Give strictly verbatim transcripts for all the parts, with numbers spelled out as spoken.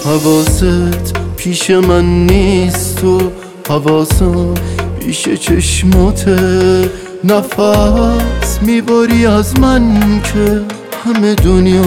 حواست پیش من نیست و حواسم پیش چشماته. نفس میباری از من که همه دنیا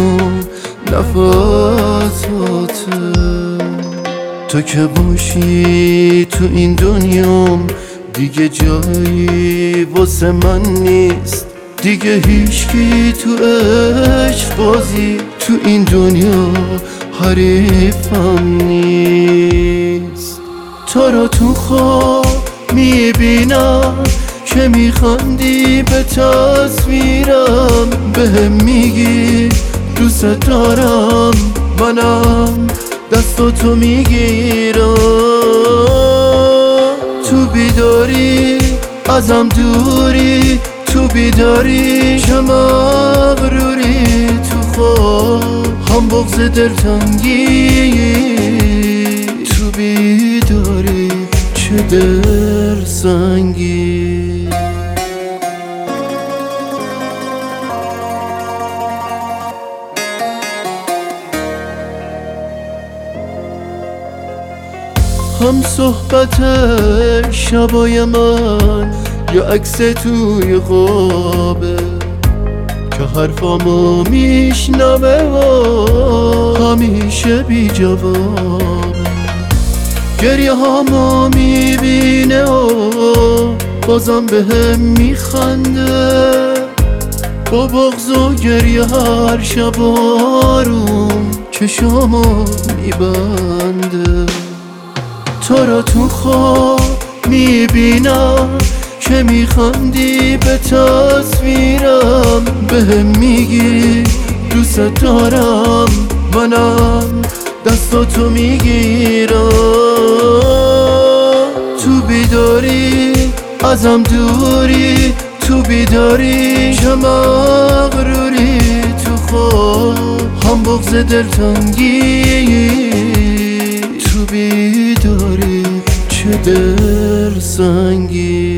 نفساته. تو که باشی تو این دنیام دیگه جایی واسه من نیست. دیگه هیچکی تو عشق بازی تو این دنیا حریفم نیست. تو را تو خواب میبینم که میخندی به تصویرم، بهم میگی دوست دارم، منم دستاتو میگیرم. تو بیداری ازم دوری، تو بیداری چه مغروری، تو خواب هم بغض دلتنگی، تو بیداری چه دل سنگی. هم صحبت شبای من یا عکس توی خوابه که حرفامو میشنوه و همیشه بی جوابه. گریه هامو میبینه و بازم بهم میخنده، با بغض و گریه هر شب آروم چشامو میبنده. تو را تو خواب میبینم که میخندی به تصویرم، بهم میگی دوست دارم، منم دستاتو میگیرم. تو بیداری ازم دوری، تو بیداری چه مغروری، تو خواب هم بغض دلتنگی، تو بیداری چه دل سنگی.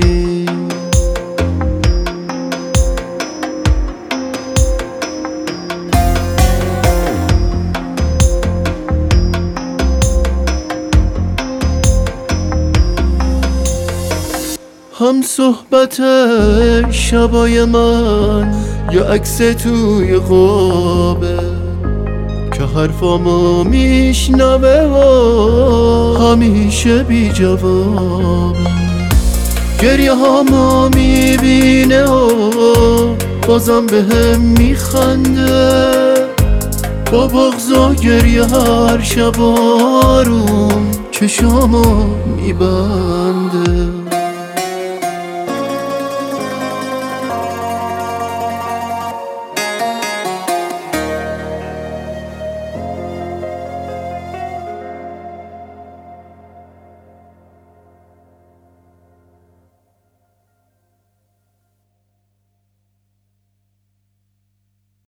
هم صحبت شبای من یا عکس توی خوابه که حرفامو میشنوه و همیشه بی جوابه. گریه هامو میبینه و بازم بهم میخنده، با بغض و گریه هر شب آروم چشامو میبنده.